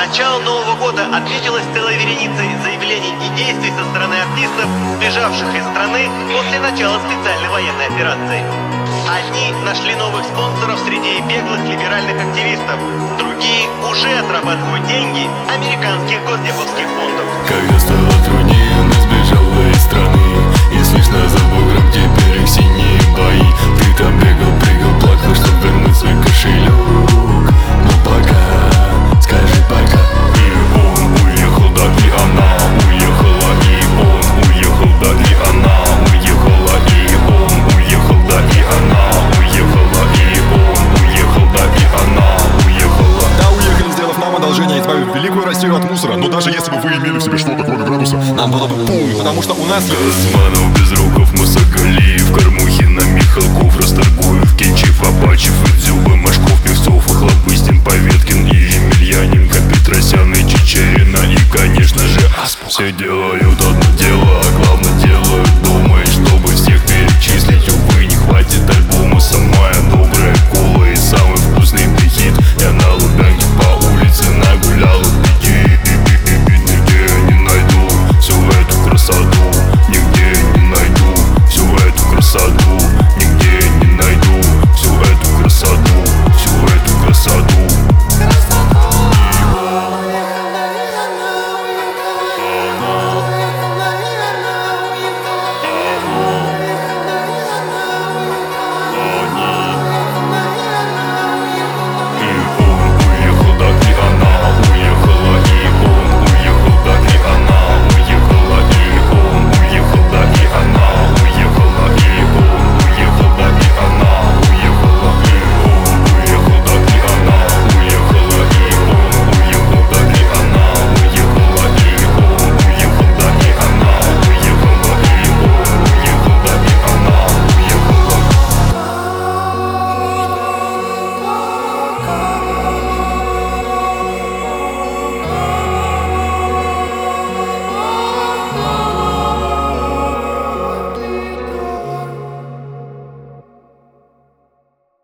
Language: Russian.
Начало Нового года отметилось целой вереницей заявлений и действий со стороны артистов, сбежавших из страны после начала специальной военной операции. Одни нашли новых спонсоров среди беглых либеральных активистов, другие уже отрабатывают деньги американских госдеповских фондов. Когда стало труднее, она сбежала из страны, и слышно за бугром теперь их синие бои. Ты там бегал, прыгал, плакал, чтоб вернуть свой кошелек. Но пока, скажи пока. И он уехал, да и она уехала. И он уехал, да и она уехала. И он уехал, да и она уехала. И он уехал, да и она уехала. Да, уехали, сделав нам одолжение, избавив великую Россию от мусора. Но даже если бы вы имели в себе что-то кроме градуса, нам было бы пум, потому что у нас есть Газманов, Безруков, Мусагалиев, Кормухина, Михалков, Расторгуев, Кенчев, Апачев, Идзюба, Машков, Певцов, Хлопыстин, Поветкин и Емельяненко, Петросян и Чичерина и, конечно же, Аспук. Все делаю